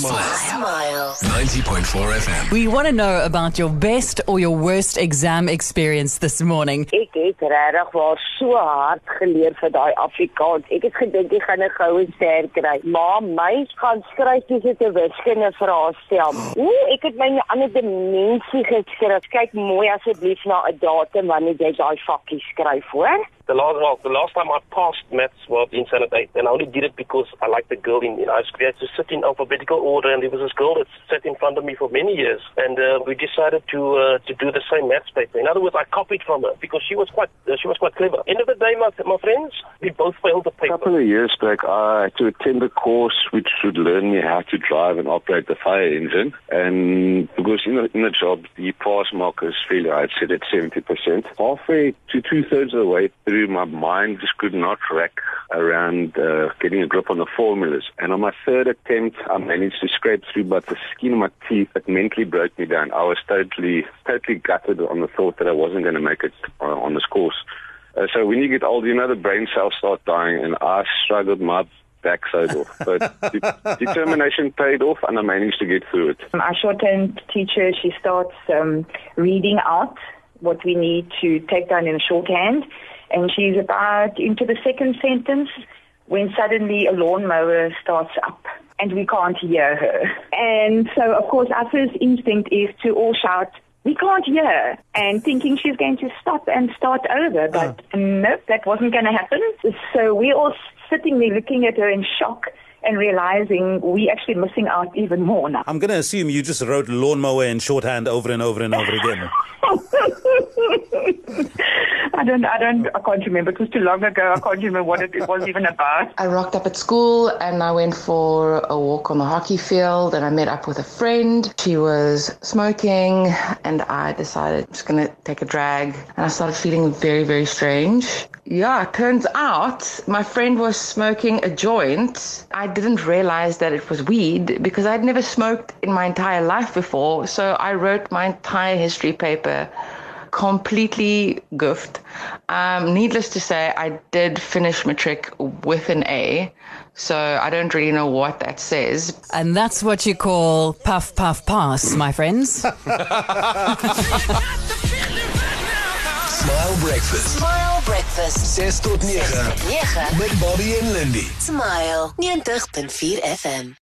Smile. 90.4 FM. We want to know about your best or your worst exam experience this morning. Ek het regtig waar so hard geleer vir daai Afrikaans. Ek het gedink ek gaan 'n goue ster kry. Maar my gaan skryf dis 'n wiskunde vraag stel. Ek het my in 'n ander dimensie geskryf. Kyk mooi asseblief na 'n datum wanneer jy daai vakkie skryf, hoor. The last time I passed maths was in Standard 8, and I only did it because I liked the girl in high school. We had to sit in alphabetical order, and there was this girl that sat in front of me for many years, and we decided to do the same maths paper. In other words, I copied from her because she was quite clever. End of the day, my friends, we both failed the paper. A couple of years back, I had to attend a course which would learn me how to drive and operate the fire engine, and because in the job, the pass mark is fairly high, I'd set at 70%. Halfway to 2/3 of the way through, my mind just could not rack around getting a grip on the formulas. And on my third attempt, I managed to scrape through, but the skin of my teeth, it mentally broke me down. I was totally gutted on the thought that I wasn't going to make it on this course. So when you get older, the brain cells start dying, and I struggled my backside off. But determination paid off, and I managed to get through it. Our shorthand teacher, she starts reading out what we need to take down in shorthand. And she's about into the second sentence when suddenly a lawnmower starts up and we can't hear her. And so, of course, our first instinct is to all shout, "We can't hear her," and thinking she's going to stop and start over. But nope, that wasn't going to happen. So we're all sitting there looking at her in shock and realizing we're actually missing out even more now. I'm going to assume you just wrote lawnmower in shorthand over and over and over again. I can't remember. It was too long ago. I can't remember what it was even about. I rocked up at school and I went for a walk on the hockey field and I met up with a friend. She was smoking and I decided I'm just going to take a drag and I started feeling very, very strange. Yeah, it turns out my friend was smoking a joint. I didn't realize that it was weed because I'd never smoked in my entire life before. So I wrote my entire history paper completely goofed. Needless to say, I did finish matric with an A, so I don't really know what that says. And that's what you call puff, puff, pass, my friends. Smile Breakfast. Smile Breakfast. 6 tot 9. Met Bobby en Lindy. Smile 90.4 FM.